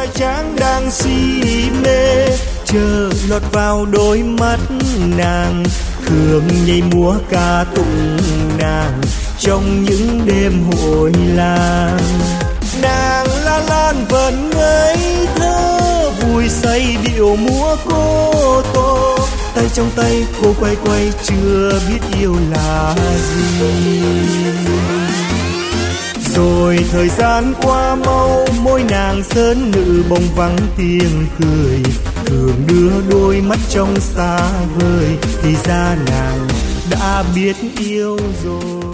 trai tráng đang si mê, chờ lọt vào đôi mắt nàng, thường nhảy múa ca tụng nàng trong những đêm hội làng. Nàng La Lan vẫn ngây thơ, vui say điệu múa cô tô, tay trong tay cô quay quay chưa biết yêu là gì. Rồi thời gian qua mau, môi nàng sơn nữ bông vắng tiếng cười, thường đưa đôi mắt trong xa vời, thì ra nàng đã biết yêu rồi.